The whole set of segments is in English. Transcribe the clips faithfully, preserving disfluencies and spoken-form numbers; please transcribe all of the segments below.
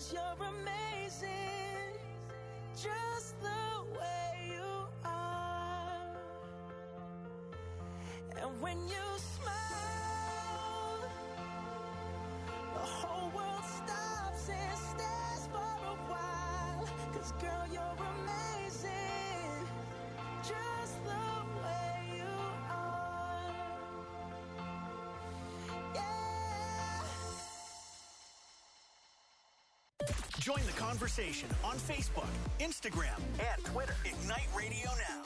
you're amazing, just the way you are. And when you smile, the whole world stops and stares for a while. 'Cause girl, you're amazing, just the way you are. Yeah. Join the conversation on Facebook, Instagram, and Twitter. Ignite Radio Now.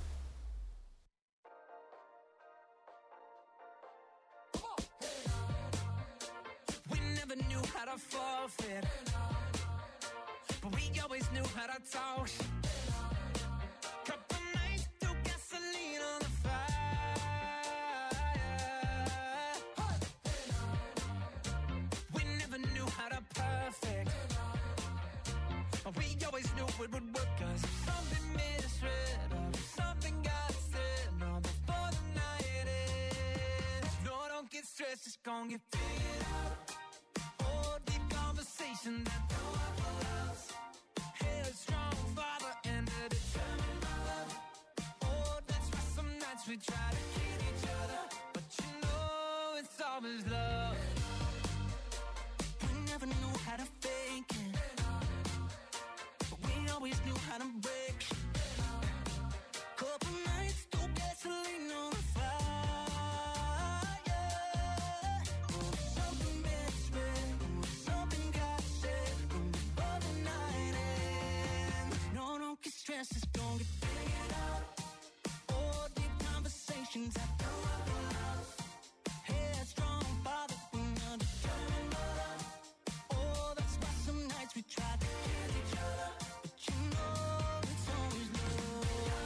We never knew how to forfeit, but we always knew how to toss. Couple nights threw gasoline on the fire. We never knew how to perfect, but we always knew it would work. 'Cause if something misread or if something got said, no, before the night ends. No, don't get stressed, it's gonna get figured out. Oh, deep conversation that no one loves. Headstrong father and a determined mother. Oh, that's why some nights we try to kill each other, but you know it's always love. We never knew how to fake it, but we always knew how to break. Couple nights threw gasoline on the fire. Oh, something misread, oh, something got said, oh, before the night ends. No, don't get stressed, it's gonna get figured out. Oh, deep conversations I know I will love. Headstrong father, and a determined mother. Oh, that's why some nights we try to kill each other, but you know it's always love.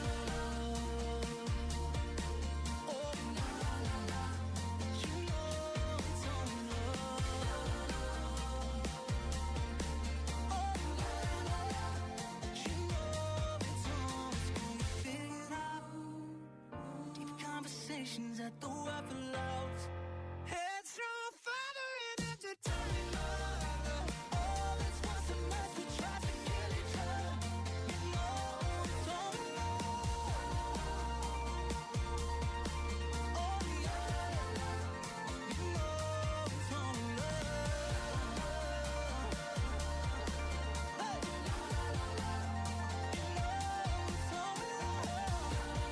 Oh, la la la la, but you know it's always love. Oh, la la la, but you know it's always gonna get figured out. Deep conversations at the Waffle House. Headstrong father and a determined mother. Oh, that's why some nights we try to kill each other. You know it's always love. Oh, yeah, you know it's always love. Hey, la la la la, you know it's always love.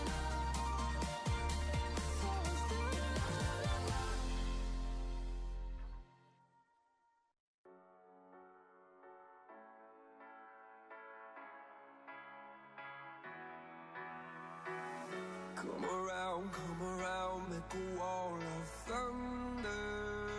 It's always Come around, come around, make a wall of thunder.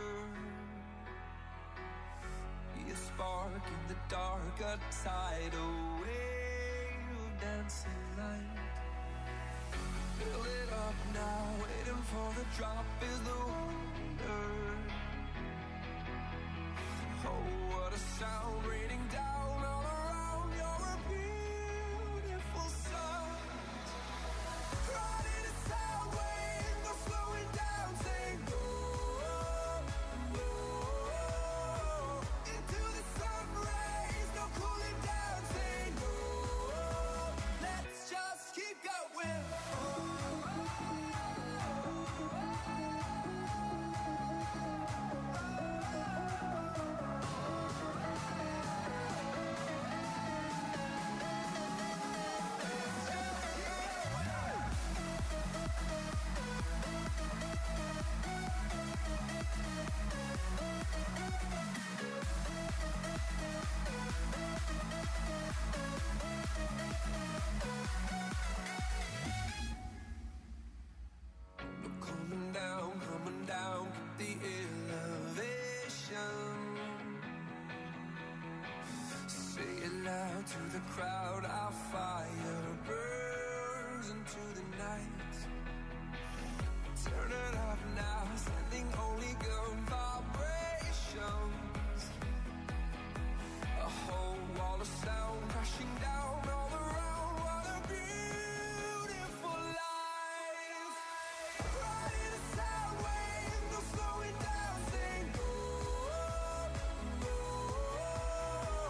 Be a spark in the dark, a tidal wave of dancing light. Fill it up now, waiting for the drop is the wonder. Oh, what a sound raining down all around. You're a beautiful sight. Riding a sound wave, no slowing down, saying go, go. Into the sun rays, no cooling down, saying go. Let's just keep going. No coming down, coming down, keep the elevation. Say it loud to the crowd, our fire burns into the night. Turn it up now, sending only good vibrations. A whole wall of sound crashing down all around. What a beautiful life. Riding a sound wave, no slowing down, saying go, go.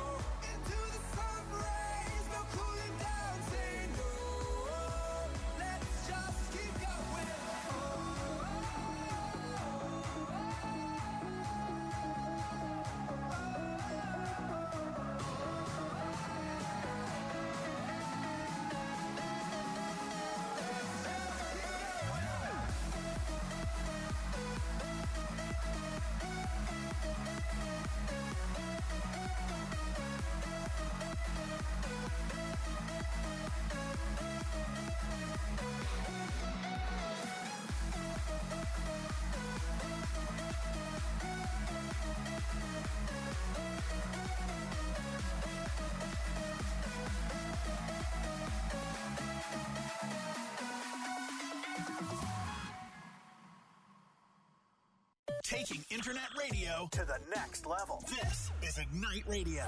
Taking internet radio to the next level. This is Ignite Radio.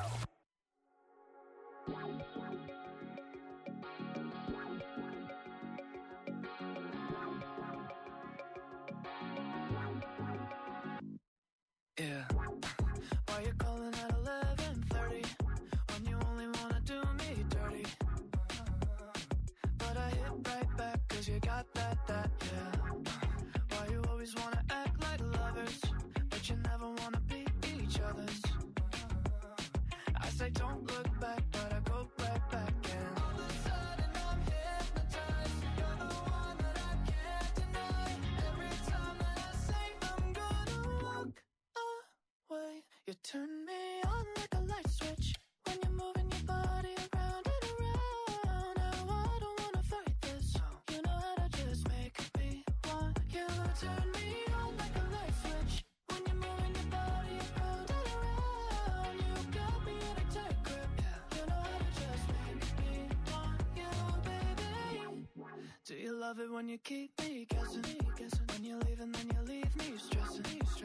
Yeah. Why you calling at eleven thirty when you only wanna do me dirty? But I hit right back cause you got that, that, yeah. Why you always wanna act like lovers, but you never wanna be each other's? I say don't look back, but I go right back and all of a sudden I'm hypnotized. You're the one that I can't deny. Every time that I say I'm gonna walk away, you turn me on like a light switch when you're moving your body around and around. Now I don't wanna fight this. You know how to just make me want you. Turn me on like a light switch when you're moving your body around and around. You got me in a tight grip. You know how to just make me want you, baby. Do you love it when you keep me guessing? When you leave and then you leave me stressing.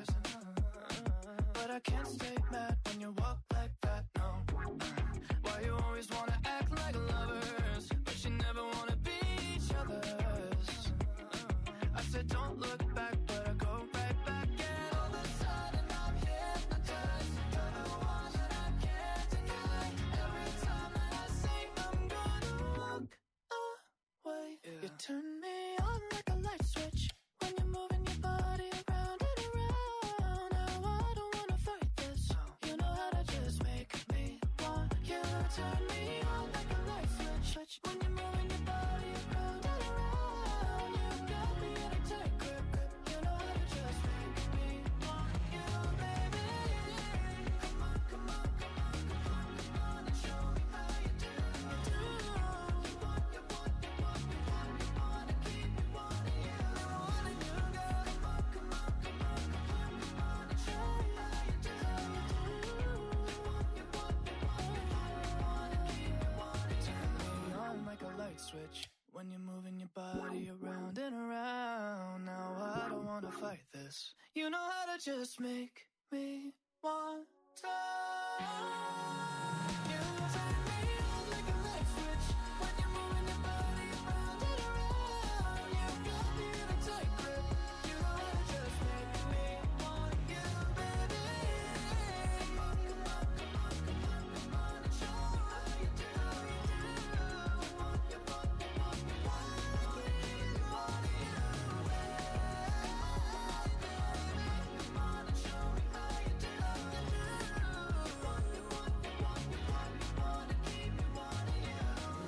But I can't stay mad when you walk like that, no. Why you always wanna act like lovers, but you never wanna be each other's? I said don't look back, but I go right back and all of a sudden I'm hypnotized. You're the one that I can't deny. Every time that I say I'm gonna walk away, you turn me on like a light switch when you're moving your body around and around. Now I don't wanna fight this. You know how to just make me want you. Turn me on like a light switch, switch when you're moving your body around and around. You got me in a tight grip, grip. You know how to just make me want you, baby. Come on, come on, come on, come on, come on and show me how you do. Do you want, you want, you want, you want, you wanna keep me wanting you, wanting you, girl. Come on, come on, come on, come on, come on and show me how you do. You want, you want, you want, you want, you wanna keep me wanting you. Turn me on like a light switch when you're moving your body around and around. Now I don't wanna fight this. You know how to just make me want to. You turn me on like a light switch when you're moving your body around and around. You got me in a tight grip. You know how to just make me want you, baby. Come on, come on, come on, come on, come on and show me how you do. You want, you want, you want, you want, you wanna keep me wanting you, baby. Come on and show me how you do. You want, you want, you want, you want, you wanna keep me wanting you.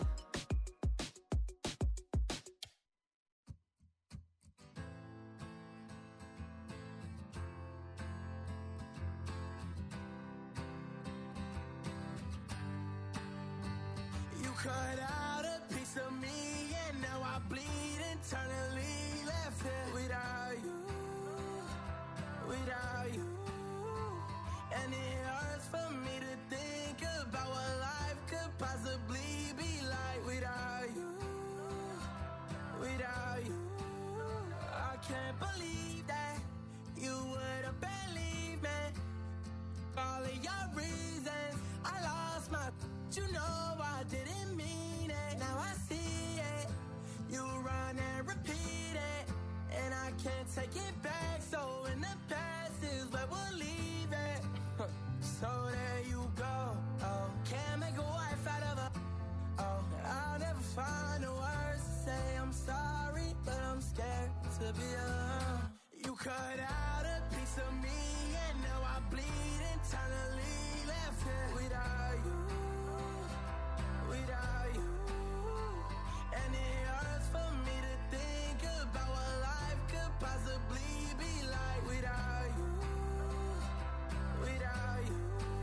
You cut out a piece of me, and now I bleed internally. Left here without you, without you. And it hurts for me to think about what life could possibly be like without you, without you. I can't believe that you would have believed me. All of your reasons, I lost my. You know I didn't mean it. Now I see it. You run and repeat it, and I can't take it back. So in the past is where we'll leave it. So there you go. Oh, can't make a wife out of a. Oh, I'll never find the words to say I'm sorry, but I'm scared to be alone. You cut out a piece of me, and now I bleed internally. Left here without you, without you. And it hurts for me to think about what life could possibly be like without you, without you.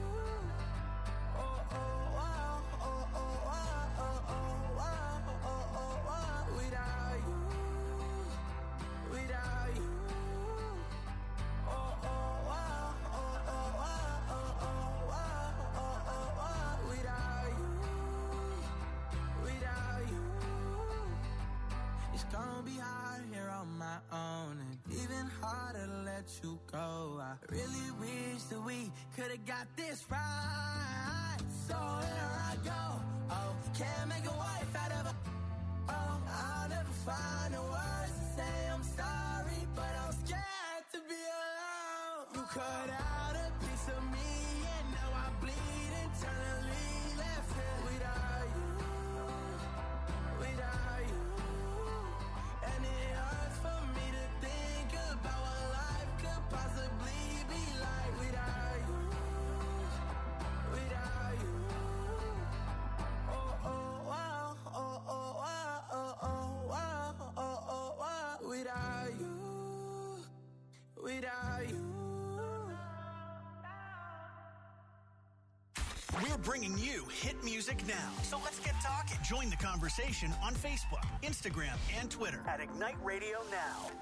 Oh, oh, wow, oh, oh, wow, oh, oh, wow, oh, oh, wow. Without you, without you. Oh, oh, wow, oh, oh, wow, oh, oh, wow, oh, oh, wow. Without you, without you. It's gonna be hard here on my own, and even hard hard to let you go. I really wish that we could've got this right. So here I go. Oh, can't make a wife out of a. Oh, I'll never find the words to say I'm sorry, but I'm scared to be alone. You cut out a piece of me, and now I bleed internally. Left here without you, without you. And it hurts for me to think about what life could possibly be like without you, without you. Oh, oh, wow, oh, oh, wow, oh, oh, wow, oh, oh, wow. Without you, without you. We're bringing you hit music now. So let's get talking. Join the conversation on Facebook, Instagram, and Twitter at Ignite Radio Now.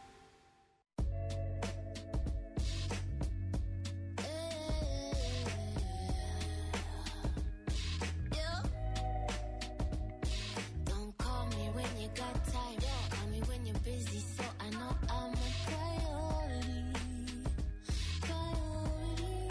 Don't call me when you got time. Call me when you're busy, so I know I'm a priority. Priority.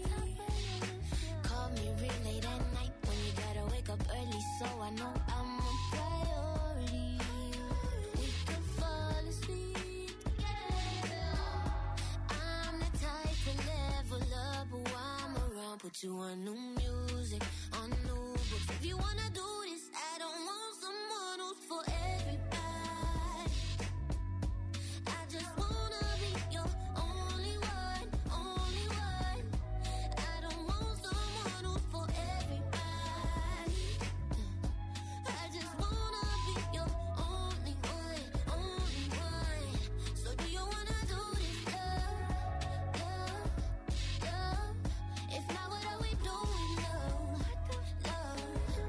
Call me real late at night when you gotta wake up early, so I know I'm a priority. We can fall asleep together. I'm the type to level up, but while I'm around, put you on new music, on new books. If you wanna do this, I don't want someone who's for everybody. I just wanna be your only one, only one. I don't want someone who's for everybody. I just wanna be your only one, only one. So do you wanna do this, love, love, love? If not, what are we doing, love, love,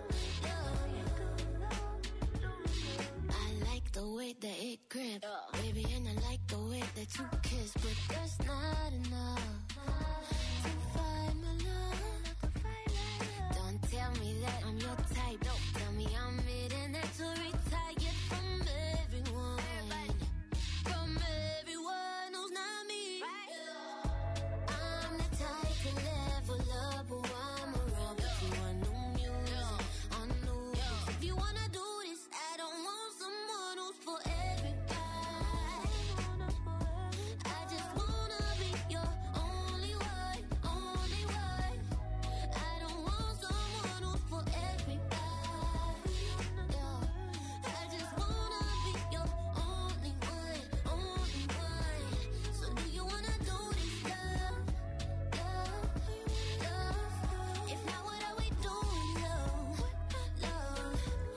love? I like the way that it grip, baby, and I like the way that you kiss, but that's not enough to find my love. Don't tell me that I'm your type. Tell me I'm it and that to retire from everyone, from everyone who's not me. I'm the type to level up, but while I'm around, put you on new music, on new books. If you wanna do this, I don't want someone who's for everybody. I just wanna be your only one, only one. I don't want someone who's for everybody. Yeah. I just wanna be your only one, only one. So do you wanna do this, love, love, love? If not, what are we doing, love, love,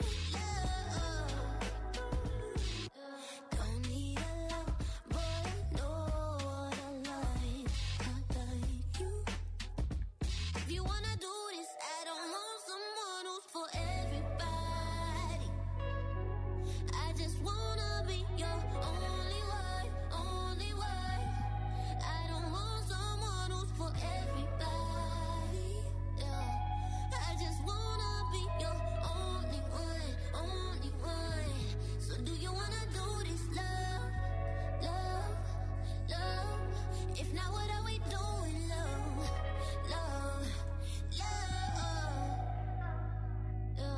love? Don't need a lot, but I know what I like. I like you. If you wanna do this, I don't want someone who's for everybody. I just wanna be your only one, only one. I don't want someone who's for everybody. Yeah. I just wanna be your only one, only one. So do you wanna do this, love, love, love? If not, what are we doing, love, love, love? Yeah.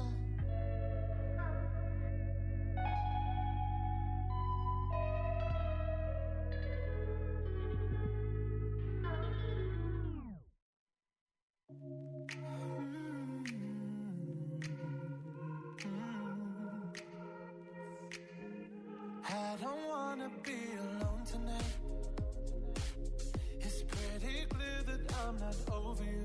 I don't wanna be alone tonight. It's pretty clear that I'm not over you.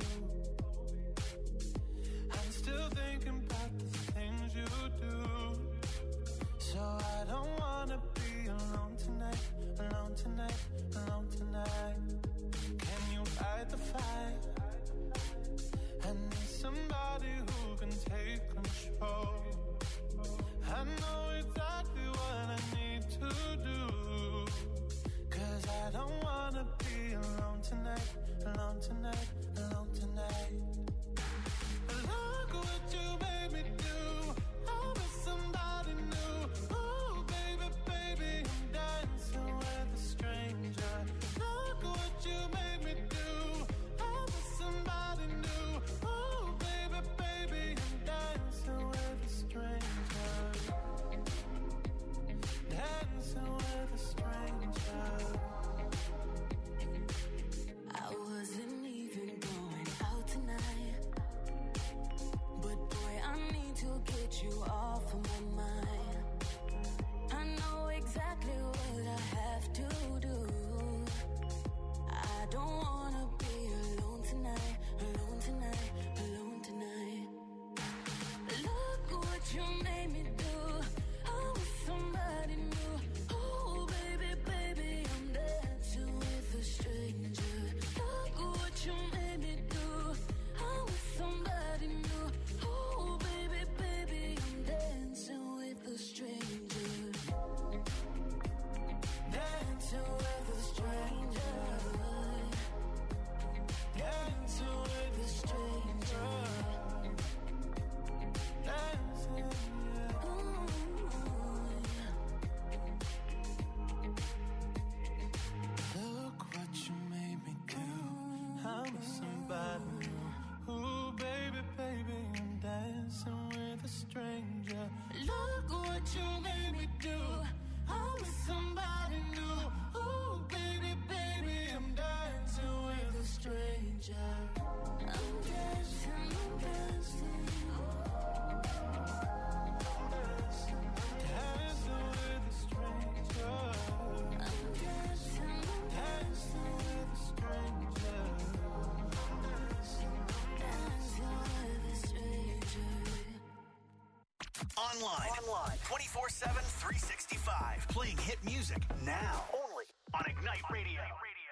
I'm still thinking about the things you do. So I don't wanna be alone tonight, alone tonight, alone tonight. Can you fight the fight? I need somebody who can take control. I know exactly what I need to do. Online. Online. twenty-four seven, three sixty-five. Playing hit music now. Only on Ignite Radio.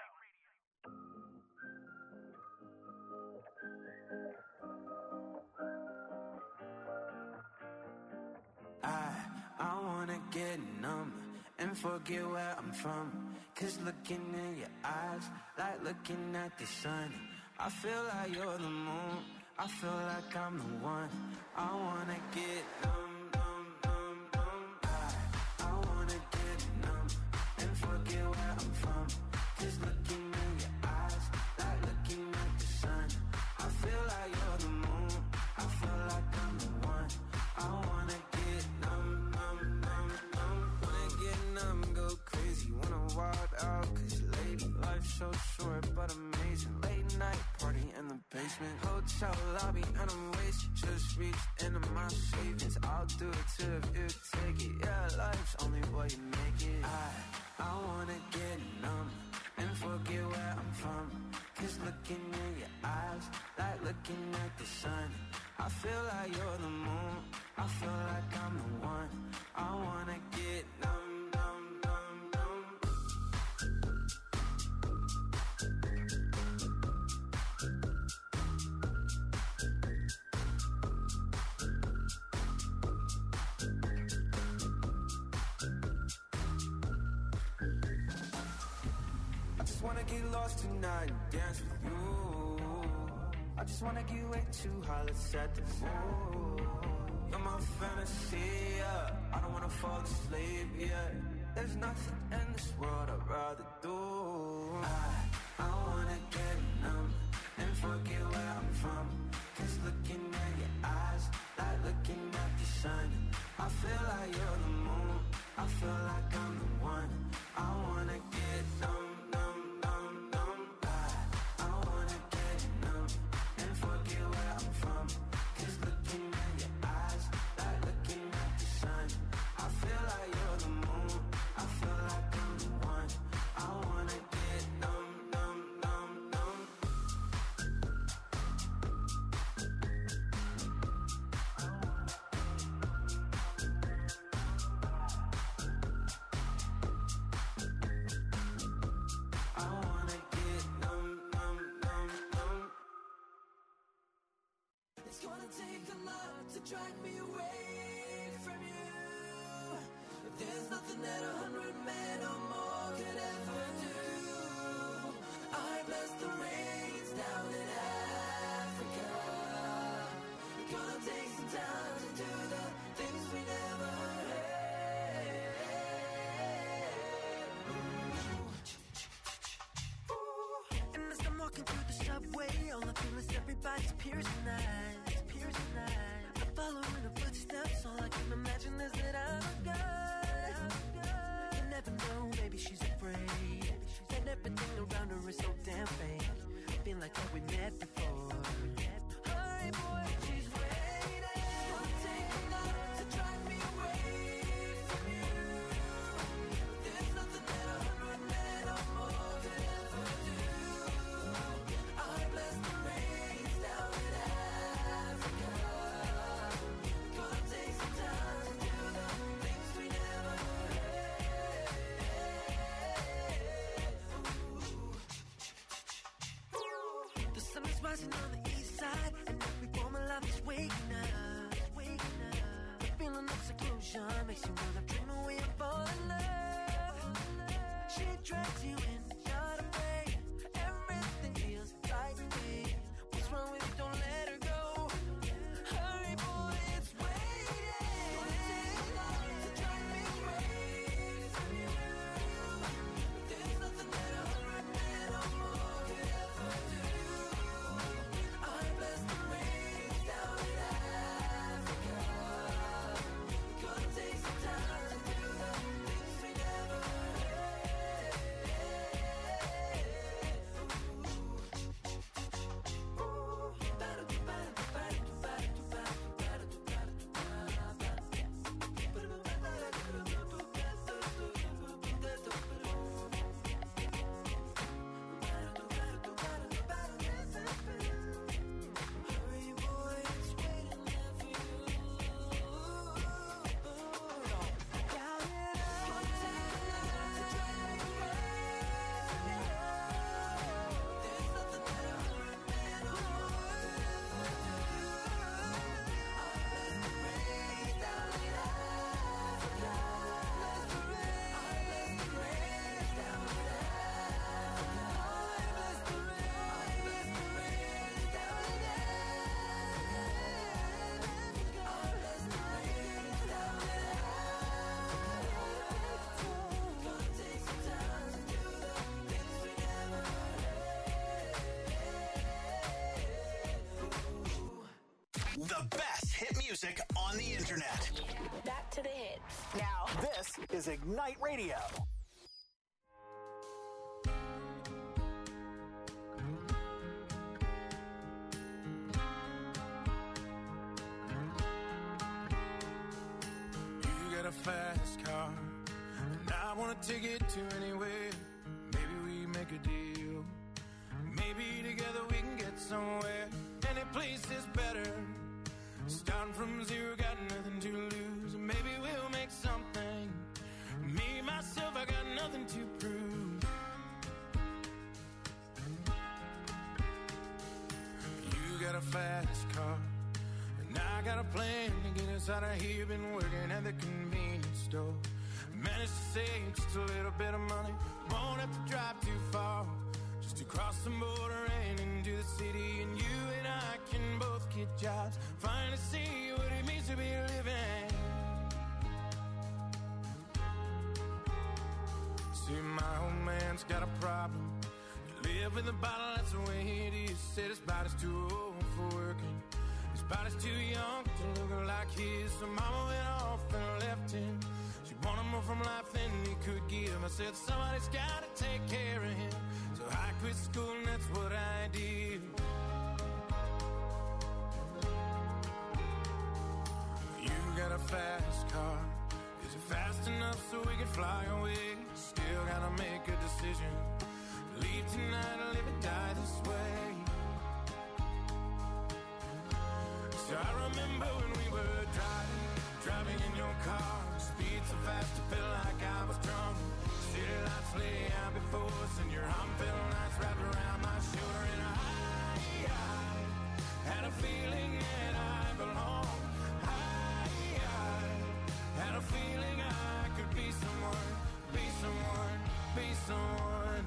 I, I wanna get numb and forget where I'm from. Cause looking in your eyes, like looking at the sun. I feel like you're the moon, I feel like I'm the one. I wanna get numb, numb, numb, numb. I, I wanna get numb and forget where I'm from. Cause looking in your eyes, like looking at the sun. I feel like you're the moon, I feel like I'm the one. I wanna get numb, numb, numb, numb. Wanna get numb, go crazy, wanna wild out. Cause lady, life's so short but amazing. Late night party in the basement, hotel lobby and I'm wasted. Just reached into my savings, I'll do it too if you take it. Yeah, life's only what you make it. I, I wanna get numb and forget where I'm from. Cause looking in your eyes, like looking at the sun. I feel like you're the moon, I feel like I'm the one. I wanna get numb, numb, numb, numb. I just wanna get lost tonight and dance with you. I just wanna get way too high, let's set the mood. You're my fantasy, yeah. I don't wanna fall asleep, yeah. There's nothing in this world I'd rather do. I, I wanna get numb and forget where I'm from. Cause looking at your eyes, like looking at the sun. I feel like you're the moon, I feel like I'm the one. I wanna get numb, numb, numb, numb. I, I wanna get numb and forget where I'm from. Cause looking at your eyes, like looking at the sun. I feel like you're the moon, I feel like I'm the one. I wanna get numb, numb, numb, numb. I wanna get numb, numb, numb, numb. It's gonna take a lot to drag me away from you. There's nothing that a hundred men or more could ever do. I bless the rains down in Africa. Gonna take some time to do the things we never had. And as I'm walking through the subway, all I feel is everybody's piercing eyes, piercing eyes. I'm following the footsteps, all I can imagine is that I'm a guy. You never know, maybe she's afraid, and everything around her is so damn fake. I feel like that we met before. Hi boy, she's waiting. Gonna take a lot to drag me away from you. There's nothing that a hundred men or more could ever do. I bless the rains down in Africa. Gonna take some time to do the things we never had. The sun is rising on the east side, and every form of life is waking up, waking up. The feeling of seclusion makes you wanna dream away and fall in love. She drags you in, not afraid. Everything feels right to me. What's wrong with you? Don't let her go. Hurry, boy, it's waiting. Gonna take a lot to drag me away from you. There's nothing that a hundred men or more could ever do. I bless the rains down in Africa. Gonna take some time music on the internet. Back to the hits. Now, this is Ignite Radio. You got a fast car, and I want to take it to anywhere. Maybe we make a deal. Maybe together we can get somewhere. Any place is better. Starting from zero, got nothing to lose. Maybe we'll make something. Me, myself, I got nothing to prove. You got a fast car, and I got a plan to get us out of here. Been working at the convenience store. Managed to save just a little bit of money. Won't have to drive too far, just to cross the border and into the city. And you and I can both get jobs, finally see what it means to be living. See, my old man's got a problem. You live with a bottle, that's the way it is. Said his body's too old for working. His body's too young to look like his. So mama went off and left him. She wanted more from life than he could give. I said somebody's gotta take care of him. So I quit school and that's what I did. You got a fast car. Is it fast enough so we can fly away? Still gotta make a decision. Leave tonight or live and die this way. So I remember when we were driving, driving in your car. Speed so fast I felt like I was drunk. City lights lay out before us, and your arm felt nice wrapped around my shoulder. And I, I had a feeling that I belonged. I, I had a feeling I could be someone, be someone, be someone.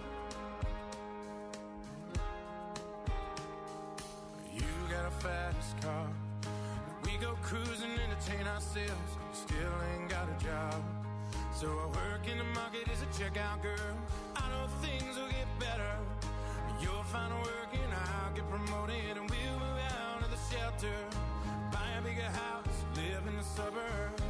You got a fast car. We go cruising, entertain ourselves. Still ain't got a job. So I work in the market as a checkout girl. I know things will get better. You'll find work and I'll get promoted, and we'll move out of the shelter, buy a bigger house, live in the suburbs.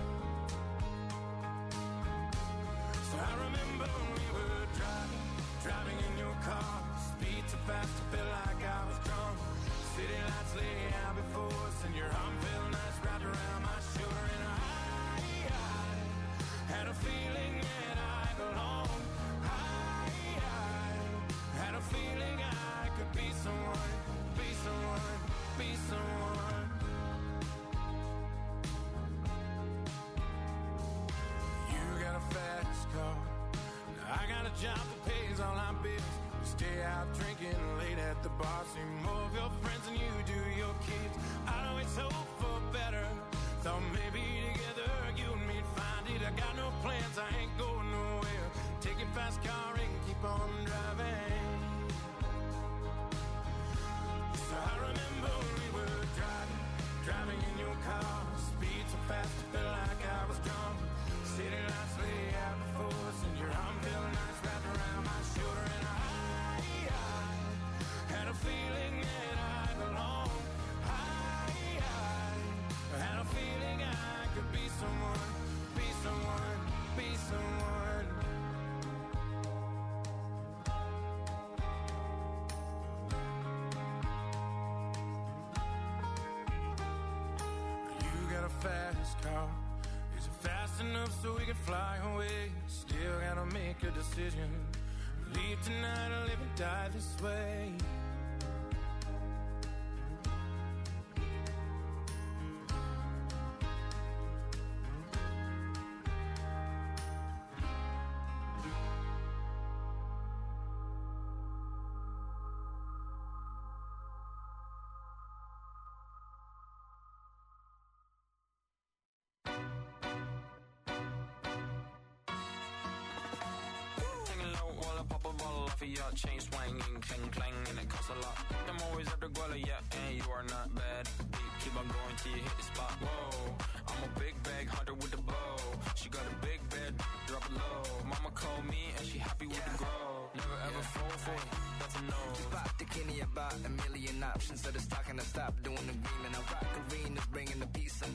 So I remember when we were driving, driving in your car. Speed so fast I felt like I was drunk. City lights lay out before us, and your arm felt nice wrapped around my shoulder. And I, I had a feeling that I belonged. I, I had a feeling I could be someone, be someone, be someone. You got a fast car. Now I got a job that pays all our bills. We stay out drinking late at the bar. See more of your friends than you do your kids. I always hope for better. Thought maybe together you and me'd find it. I got no plans, I ain't going nowhere. Take your fast car and keep on driving. So I remember when we were driving, driving in your car. Speed so fast I felt like I was drunk. City lights lay out before us, and your arm felt nice wrapped around my shoulder. And I, I had a feeling that I belonged. I, I had a feeling I could be someone, be someone, be someone. You got a fast car. Is it fast enough so we can fly away? Still gotta make a decision. Leave tonight or live and die this way. Your chain swinging, clang clang, and it costs a lot. I'm always at the guala, yeah, and you are not bad. Deep, keep on going till you hit the spot. Whoa, I'm a big bag hunter with the bow. She got a big bed, drop it low. Mama called me and she happy with yeah. the grow. Never ever yeah. fall for it, that's a no. Just pop the Kenny about a million options, so the stock and I stop doing the green. And I rock arenas, bringing the peace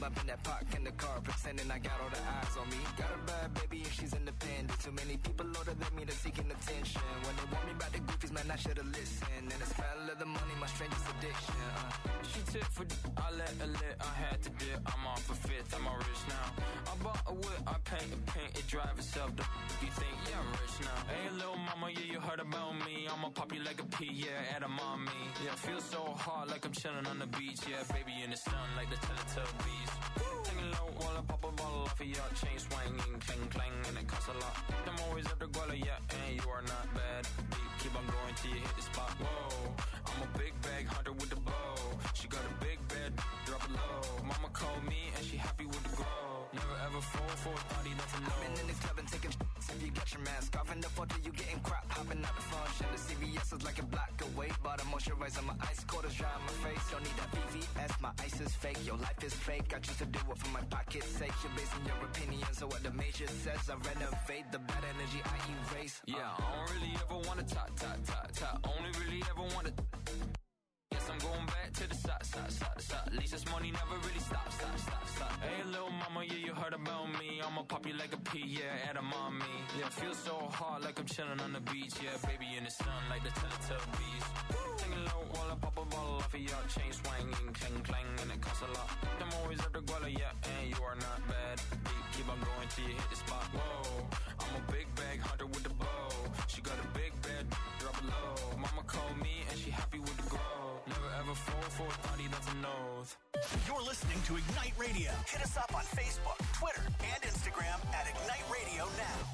up in that park in the car, pretending I got all the eyes on me. Got a bad baby and she's independent. Too many people older than me, they're seeking attention. When they want me about the goofies, man, I should've listened. And the smell of the money, my strangest addiction. Uh. She took for d- I let her lit, I had to dip. I'm off a fifth, I'm all rich now. I bought a whip, I paint a paint, it drive itself. The f- you think, yeah, I'm rich now. Hey, little mama, yeah, you heard about me. I'ma pop you like a pea, yeah, at a mommy. Yeah, feel so hard like I'm chilling on the beach. Yeah, baby in the sun like the Teletubbies. Singing low while I pop a bottle off of your chain swinging, clang clang, and it costs a lot. I'm always at the guala, yeah, and you are not bad. Deep, keep on going till you hit the spot. Whoa, I'm a big bag hunter with the bow. She got a big bed, drop it low. Mama called me and she happy with the grow. Never ever fall for a party, that's a no. I've been in the club and taking sh**s if you got your mask off. In the photo you getting crap, hopping out the function. The C V S is like a block away. Bought a moisturizer, my ice cold is dry on my face. Don't need that V V S, my ice is fake. Your life is fake, I choose to do it for my pocket's sake. You're basing your opinions on what the major says. I renovate the bad energy I erase. uh. Yeah, I don't really ever wanna top, top, top, top. Only really ever wanna. Yes, I'm going back to the side, side, side, side. At least this money never really stops, stop, stop, stop. Hey, little mama, yeah, you heard about me. I'ma pop you like a pea, yeah, at a mommy. Yeah, feel so hard like I'm chilling on the beach. Yeah, baby in the sun like the Teletubbies. Singing low while I pop a bottle off of your chain swinging, clang clang, and it costs a lot. I'm always at the guala, yeah, and you are not bad. Deep, keep on going till you hit the spot. Whoa, I'm a big bag hunter with the bow. She got a big bed, drop it low. Mama called me and she happy with the grow. Never ever fall for a party, that's a nose. You're listening to Ignite Radio. Hit us up on Facebook, Twitter, and Instagram at Ignite Radio Now.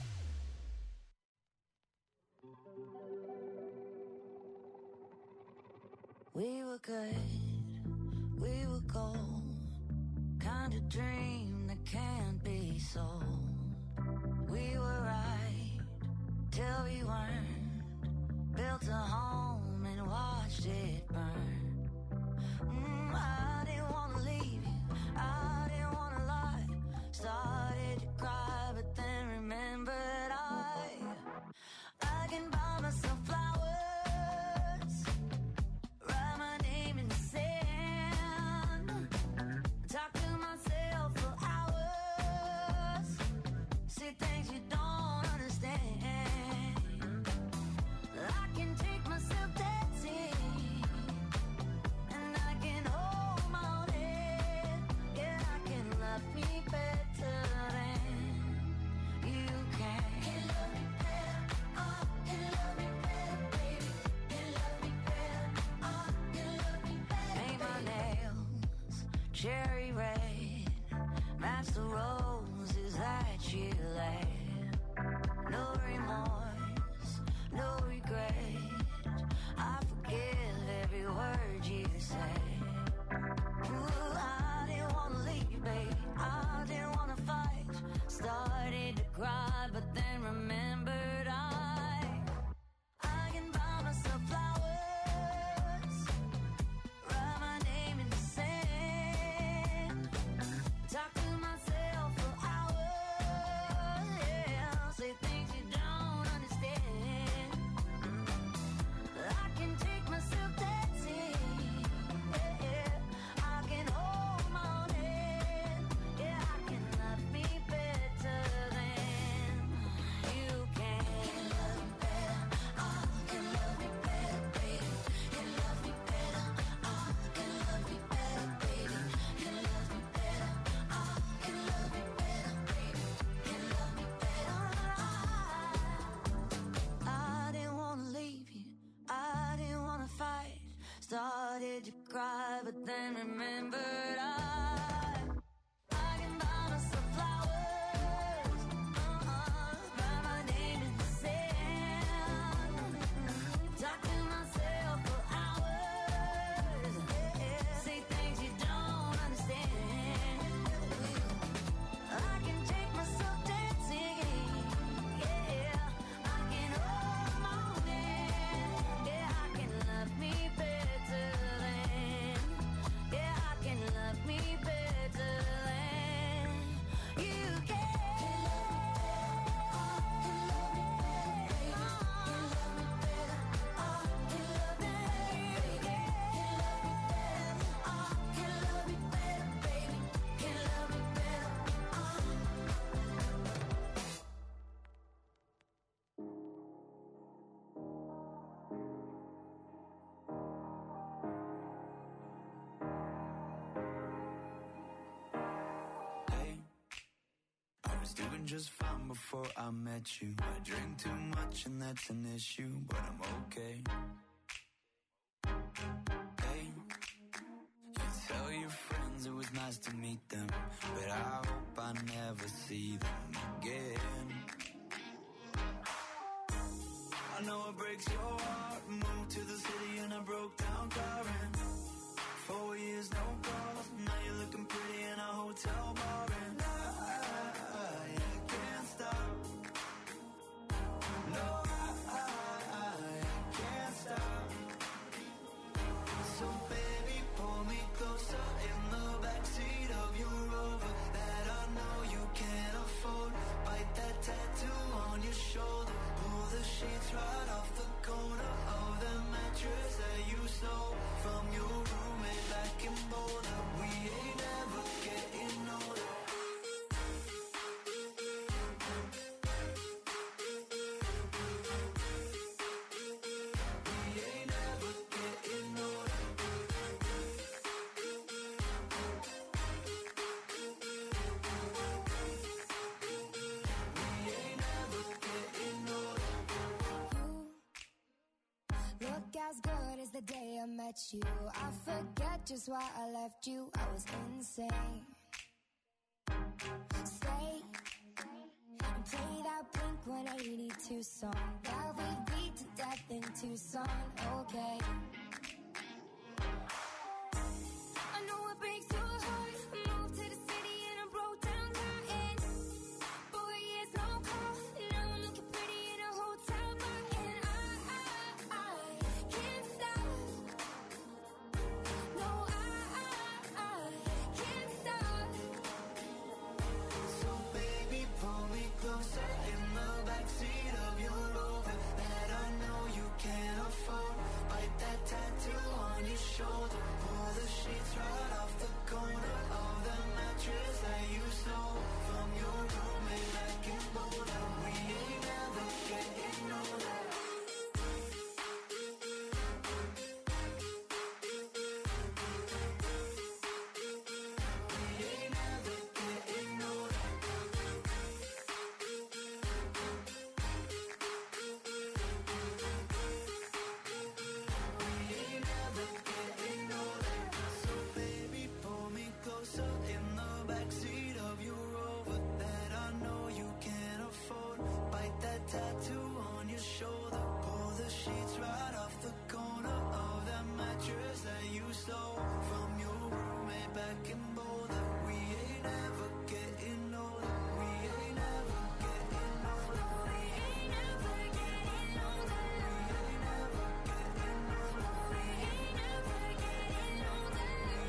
We were good, we were gold. Kind of dream that can't be sold. We were right till we weren't. Built a home and watched it burn. Mm, I didn't want to leave you, I didn't want to lie. Started to cry, but then remembered I I can buy myself flowers, write my name in the sand, talk to myself for hours, see things you don't understand. I can take myself dancing, and I can hold my own head. Yeah, I can love me better than you can. Can love me better, oh, can love me better, baby. Can love me better, oh, can love me better. Paint my nails cherry red, match the roses that you laid. No remorse, no regret. I forgive every word you say. Ooh, I didn't want to leave, baby. I didn't want to fight. Started to cry, but then remembered I I can buy myself flowers, write my name in the sand, talk to myself for hours, yeah, say things you don't understand. I can take myself dancing, yeah, yeah. I can hold was doing just fine before I met you. I drink too much and that's an issue, but I'm okay. Hey, you tell your friends it was nice to meet them, but I hope I never see them again. I know it breaks your heart. Moved to the city and I broke down crying. Four years, no calls. Now you're looking pretty in a hotel bar. And I, I, I can't stop. No, I, I, I can't stop. So baby, pull me closer in the backseat of your Rover that I know you can't afford. Bite that tattoo on your shoulder. Pull the sheets right off the corner of the mattress that you stole from your roommate back in Boulder. We ain't never getting older. We ain't never getting older. We ain't never getting older. Look as good as the day I met you. I forget just why I left you. I was insane. Stay and play that Blink one eighty-two song that we beat to death in Tucson. Okay. I know it breaks your heart. Moved to the city and I broke down crying. Four years, no call. Now I'm looking pretty in a hotel bar. And I, I, I can't stop. No, I, I, I can't stop. So baby, pull me closer in the backseat of your Rover that I know you can't afford. Bite that tattoo on your shoulder. Pull the sheets right off the corner of the mattress that you stole from your roommate back in Boulder. We ain't never getting older. We ain't never getting older. We ain't never getting older. So baby, pull me closer in the backseat of your Rover that I know you can't afford. Bite that tattoo on your shoulder. Pull the sheets right off the corner of that mattress that you stole from your roommate back in Boulder. We ain't never getting older. We ain't never getting older. We ain't never getting older. We ain't never getting older. We ain't never getting older.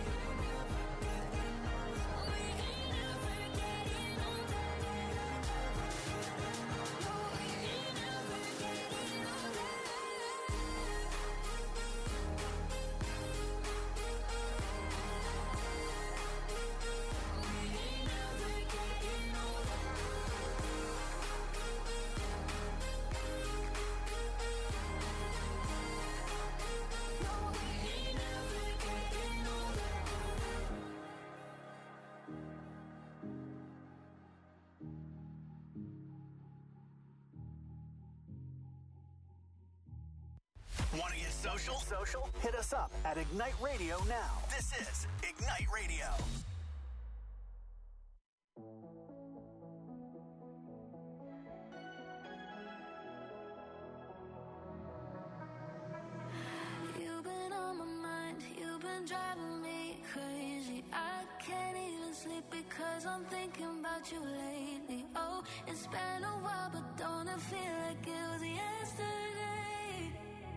We ain't never getting older. No, we ain't never getting older. We ain't never getting older. No, we ain't never getting older. Want to get social? Social? Hit us up at Ignite Radio now. This is Ignite Radio. You've been on my mind, you've been driving me crazy. I can't even sleep because I'm thinking about you lately. Oh, it's been a while, but don't it feel like it was yesterday?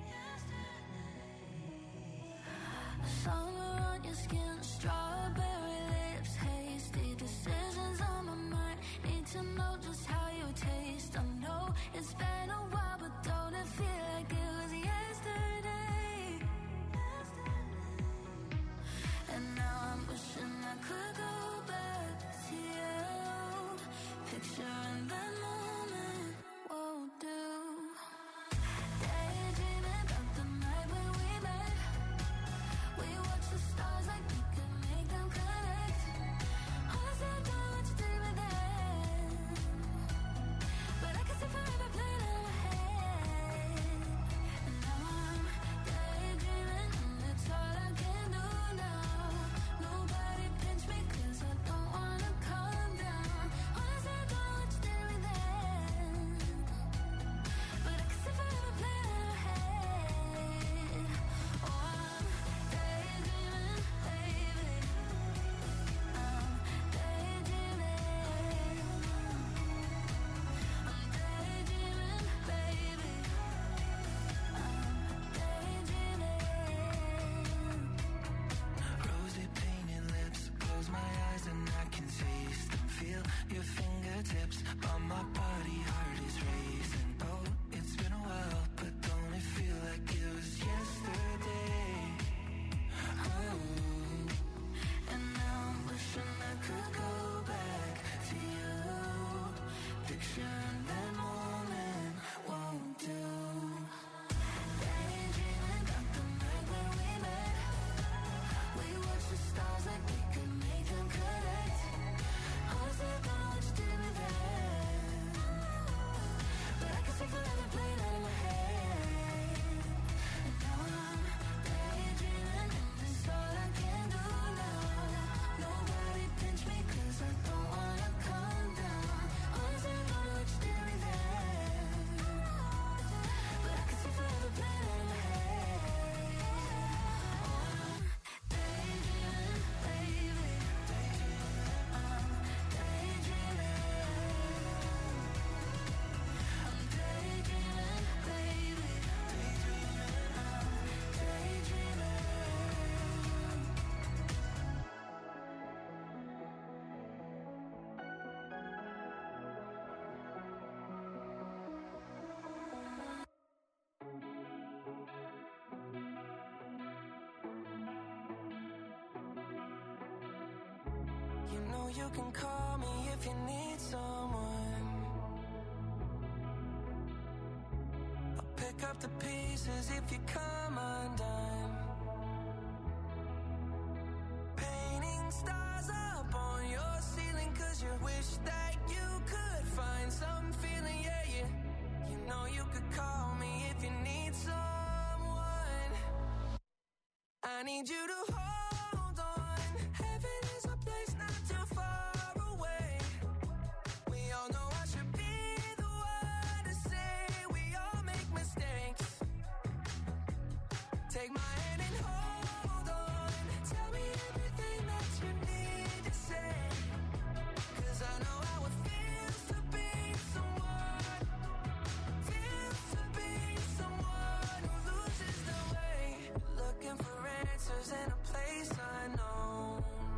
Summer on your skin, strawberry lips, hasty decisions on my mind. Need to know just how you taste. I know it's been a while, but don't it feel like it was yesterday? And now I'm wishing I could go back to you. Picturing that moment won't do. Daydreaming about the night when we met. We watched the stars like we could make them come fiction that moment won't do. Daydreaming about the night when we met. We watched the stars like we could make them connect. Honestly, I don't know what you did with that, but I can see forever playing out in my head. And now I'm daydreaming, and that's all I can do now. Nobody pinch me 'cause I don't wanna calm down. Honestly, I don't know what you did with that, but I can see forever playing out in my head. I'm daydreaming, baby. I'm daydreaming. I'm daydreaming, baby. I'm daydreaming. You know you can call me if you need someone. I'll pick up the pieces if you come undone. Painting stars up on your ceiling 'cause you wish that you could find some feeling, yeah, yeah. You know you could call me if you need someone. I need you to hold on. Heaven is a place not too far away. We all know I should be the one to say we all make mistakes. Take my hand and hold on. Tell me everything that you need to say, 'cause I know how it feels to be someone, feels to be someone who loses the way. Looking for answers in a place unknown.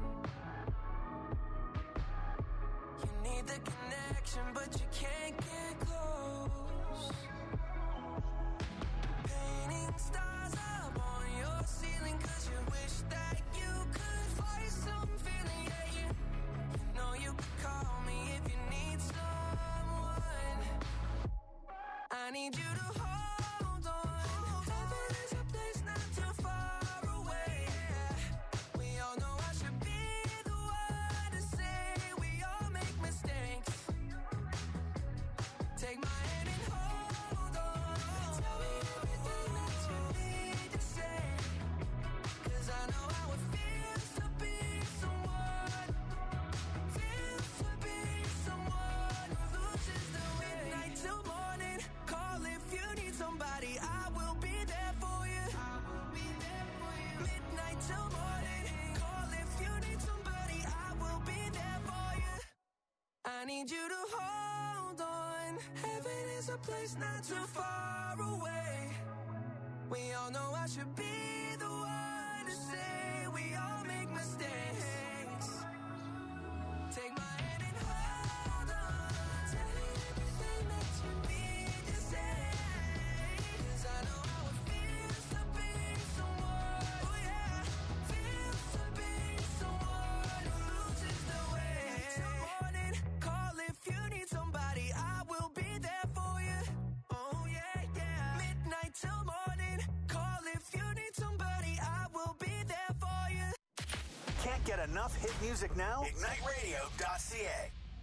You need the connection, but you can't get close. Painting stars up on your ceiling 'cause you wish that you could find some feeling, yeah, you, you know you could call me if you need someone. I need you to hold on. Heaven is a place not too far away. We all know I should be the one to say we all make mistakes. Take my hand and hold on. Tell me everything that you need to say, 'cause I know how it feels to be someone, feels to be someone who loses the way. Midnight till morning, call if you need somebody. I will be there for you. I will be there for you. Midnight till morning, call if you need somebody. I will be there for you. I need you to hold on. Heaven is a place not too far away. We all know I should be the one to say we all make mistakes. Take my hand and hold on. Tell me everything that you need to say, 'cause I know how it feels to be someone, oh yeah, feels to be someone who loses the way. Till morning, call if you need somebody. I will be there for you. Oh yeah, yeah. Midnight till morning, call if you need somebody. I will be there for you. Can't get enough hit music now? ignite radio dot c a.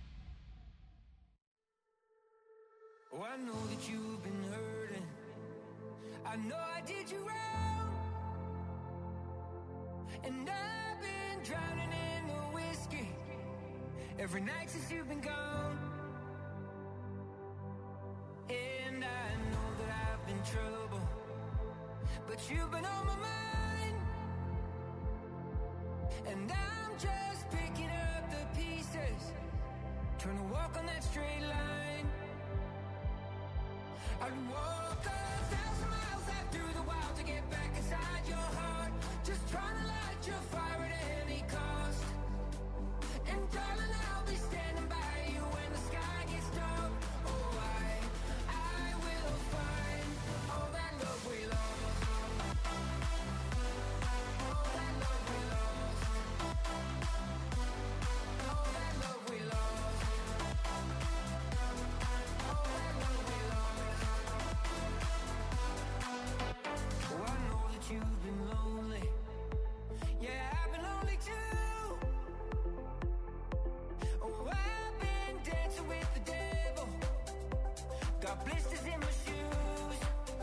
Oh, I know that you've been hurting. I know I did you wrong. And I've been drowning in the whiskey every night since you've been gone. And I know that I've been trouble, but you've been on my mind. And I'm just picking up the pieces, trying to walk on that straight line. I'd walk a thousand miles out through the wild to get back inside your heart, just trying to light your fire at any cost. And darling, I'll be standing by you when the sky gets dark. Oh, I, I will find all that love we lost. All that love we lost. All that love we lost. got blisters in my shoes,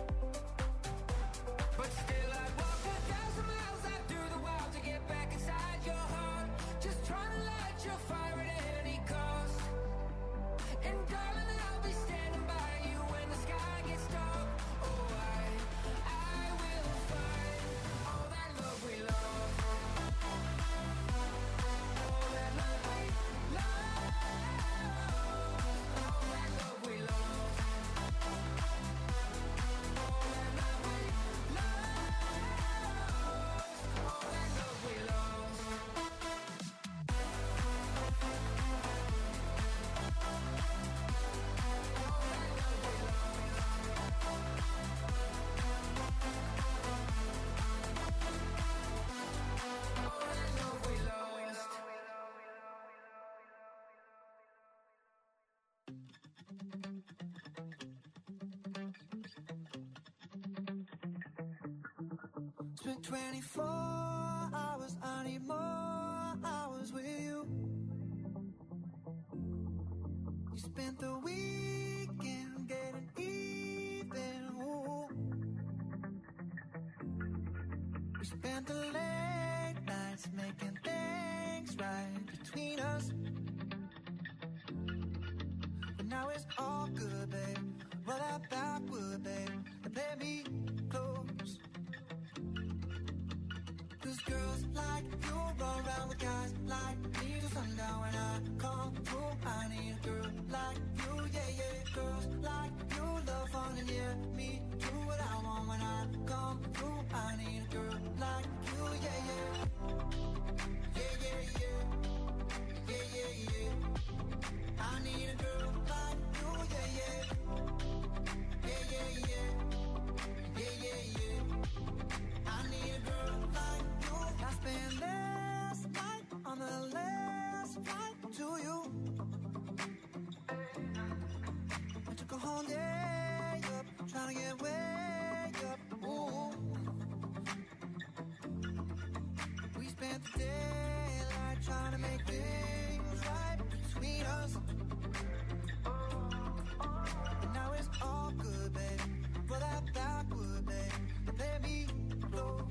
but still I'd walk a thousand miles out through the wild to get back inside your heart. Just trying to light your fire at any cost. And darling, I'll be standing by you when the sky gets dark. Oh, I, I will find all that love we love. All that love we love. All that love we love. All that love we love. All that love we love. Spent twenty-four hours, I need more hours with you. You spent the weekend getting even, ooh. We spent the late nights making things right between us. But now it's all good, babe. Roll that backward, babe, and play me close. Cause girls like you run around with guys like me till sundown. When I come through, I need a girl like you, yeah, yeah. Girls like you love fun and yeah, me do what I want. When I come through, I need a girl like you, yeah, yeah. Yeah, yeah, yeah. Yeah, yeah, yeah. I need a girl like you, yeah, yeah. Yeah, yeah, yeah. Yeah, yeah, yeah. I need a girl like you. I spent last night on the last flight to you. I took a whole day up, trying to get way up. Ooh. We spent the daylight trying to make things right between us. And now it's all good, babe. Roll that backward, babe, and play me close.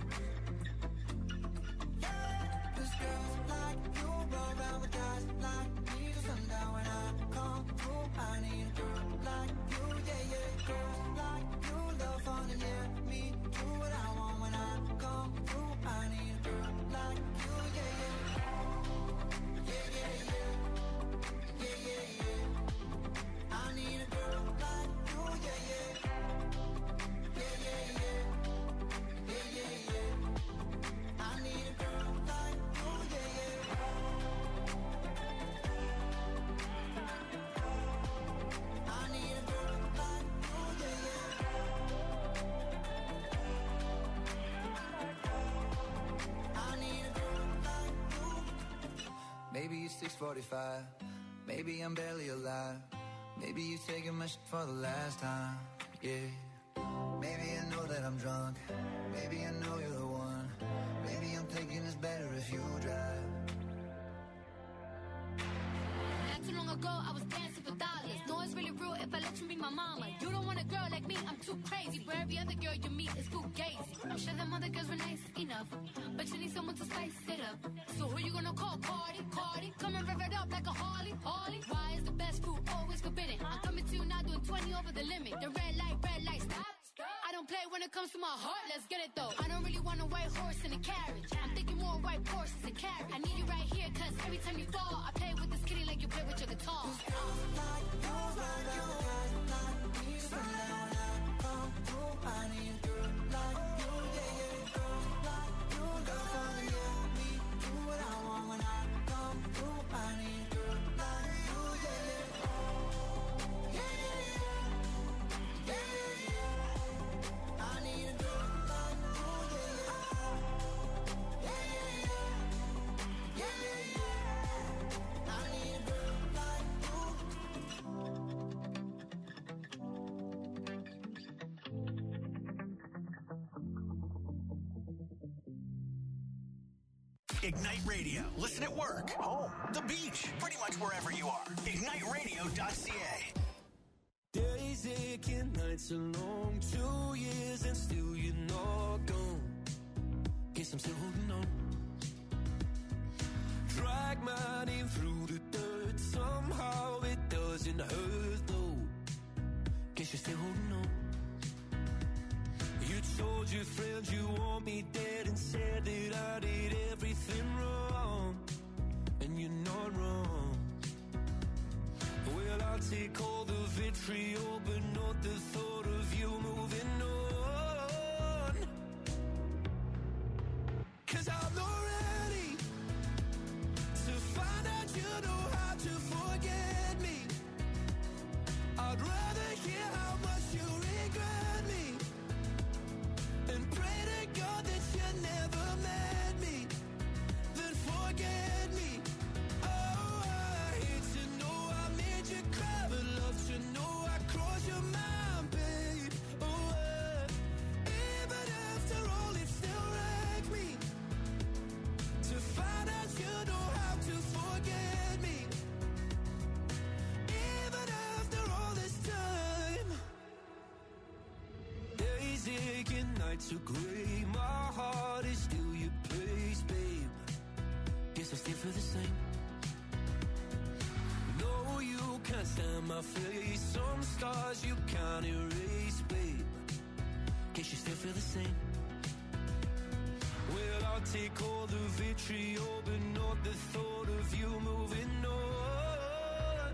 Cause girls like you run around with guys like me till sundown. When I come through, I need a girl like you, yeah, yeah. Girls like you love fun and yeah, me do what I want. When I come through, I need a girl like you, yeah, yeah. Yeah, yeah, yeah. Yeah, yeah, yeah. I need a girl like you, yeah, yeah. Yeah, yeah, yeah. Yeah, yeah, yeah. I need a girl like you, yeah, yeah. I need a girl like you, yeah, yeah. I need a girl like you. Maybe it's six forty-five. Maybe I'm barely alive. Maybe you taking my shit for the last time. Yeah. Maybe I know that I'm drunk. Maybe I know you're the one. Maybe I'm thinking it's better if you drive. Not too long ago, I was dancing for dollars. No, it's really real if I let you be my mama. You don't want a girl like me, I'm too crazy. Where every other girl you meet is fugazi. I'm sure them other girls were nice enough, but you need someone to spice it up. So who you gonna call? Cardi, Cardi. Come and rev it up like a Harley, Harley. Why is the best food always forbidden? I'm coming to you now doing twenty over the limit. The red light, red light, stop. I don't play when it comes to my heart, let's get it though. I don't really want a white horse in a carriage. I'm thinking more white horses and carriage. I need you right here, cause every time you fall, I play with this kitty like you play with your guitar. I need a girl like you, yeah, yeah. Girls like you, love fun, yeah. Me do what I want when I come through. I need a girl like you, yeah, yeah. Yeah, yeah, yeah. Yeah, yeah, yeah. I need a girl like you, yeah, yeah. Yeah, yeah, yeah. Yeah, yeah, yeah. I need a girl like you. Ignite Radio. Listen at work, home, the beach, pretty much wherever you are. ignite radio dot c a. Days Days aching, nights are long, two years and still you're not gone. Guess I'm still holding on. Drag my name through the dirt, somehow it doesn't hurt though. Guess you're still holding on. You told your friends you want me dead and said that I did everything wrong. And you're not wrong. Well, I'll take all the vitriol, but not the thought of you moving on. 'Cause I'm not ready to find out you know how to forget me. I'd rather hear how much you regret me and pray to God that you never met me, then forget me. Oh, I hate to know I made you cry, but love to know I crossed your mind, babe. Oh, uh, even after all, it still wrecked me to find out you know how to forget me. Even after all this time, days aching, nights are gray. My heart is still your place, babe. Guess I still feel the same. No, you can't stand my face. Some scars you can't erase, babe. Guess you still feel the same. Well, I'll take all the vitriol, but not the thought of you moving on.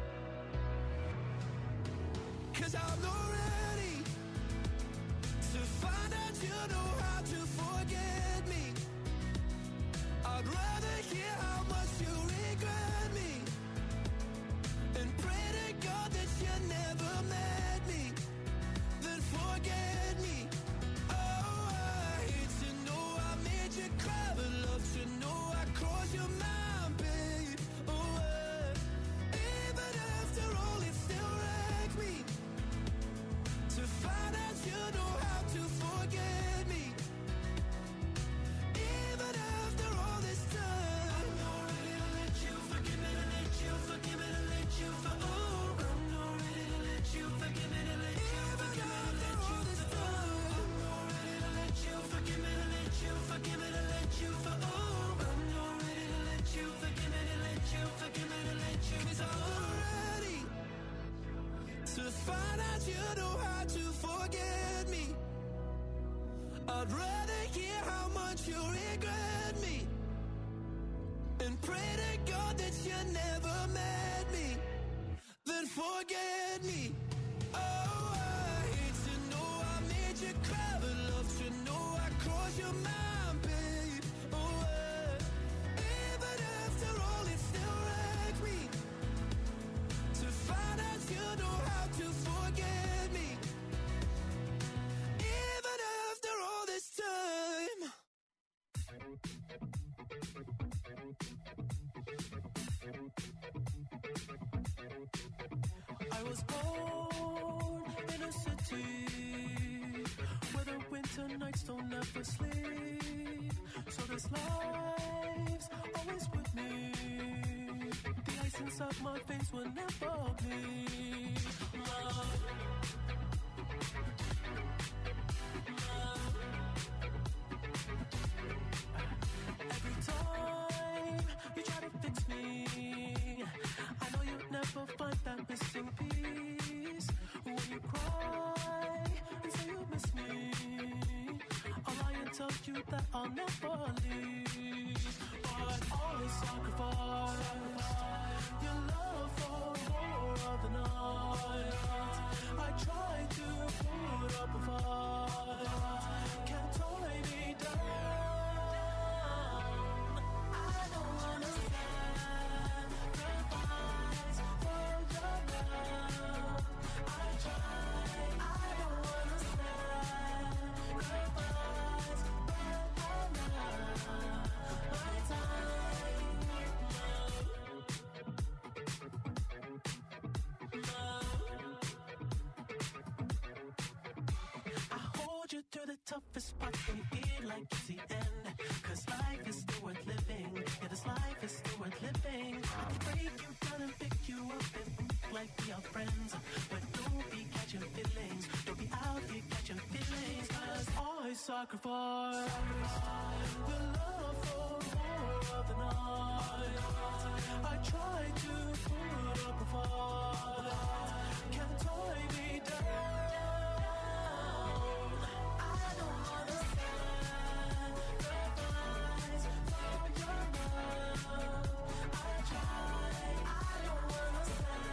'Cause I'm not ready to find out you know how to forget me. I'd rather hear how much you regret me and pray to God that you never met me, then forget me. Oh, I hate to know I made you cry, but love to know I crossed your mind, babe. Oh, uh, even after all, it still wrecked me to find out you know how to forget me. Even after all this time, I'm not ready to let you forgive me, to let you forgive me, to let you for oh, I'm not ready to let you forgive me, to let you forgive me, to let you this time. I'm not ready to let you forgive me, to let you forgive me, to let you for oh, I'm not ready to let you forgive me, to let you forgive me, to let you 'cause I'm not ready to find out you know how to forget me. I'd rather hear how much you regret me and pray to God that you never met me, then forget me. Oh, I hate to know I made you cry, but love to know I crossed your mind, babe. Oh, uh, even after all, it still wrecked me to find out you know how to forget me. Even after all this time. I was born in a city where the winter nights don't ever sleep. So this life's always with me. The ice inside my veins will never bleed. Love. Every time you try to fix me, I know you'll never find that missing piece. When you cry and say you miss me, I'll lie and tell you that I'll never leave. But always sacrifice your love for more of the night. I try to put up a fight, can't tie me down. I don't understand the fights for your love. I try, I don't understand the fights, but I'm not my time. I hold you through the toughest parts and feel like it's the end. 'Cause life is still worth living. Yeah, this life is still worth living. I can break you down and pick you up and move like we are friends. But don't be catching feelings. sacrifice your love for more of the night. I try to put up a fight, can't tie me down. I don't wanna sacrifice for your love. I try, I don't wanna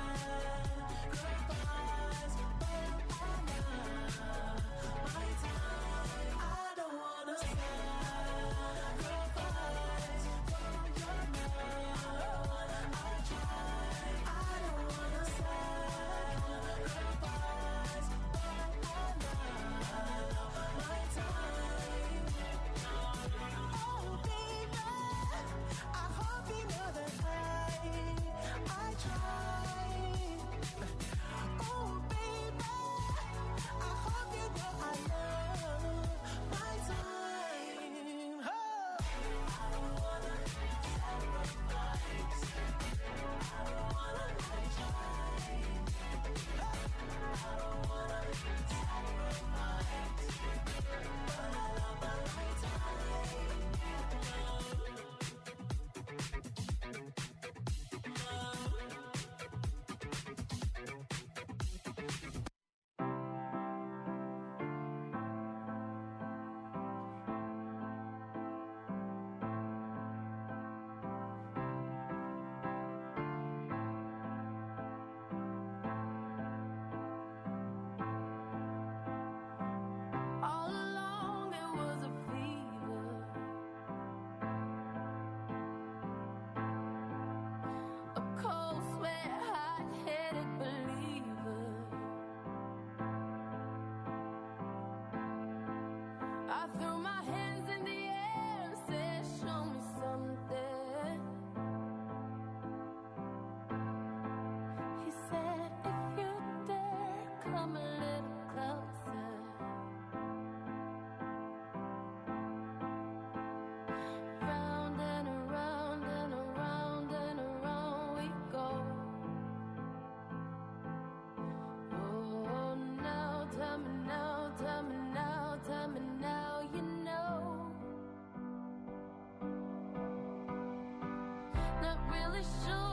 sacrifice for my love, my time. I don't wanna sacrifice for your love. I try, I don't wanna sacrifice for my love, my time. Oh baby, I hope you know that I, I try. Oh baby, I hope you know I love my time. Oh. I don't wanna sacrifice. I don't wanna try. I don't wanna sacrifice, but I love my time. All along there was a fever, a cold sweat, hot-headed believer. I threw my hands in the air and said, show me something. He said, if you dare, come a little closer. Round and around and around and around we go. Oh, now tell me now, tell me now, tell me now, you know. Not really sure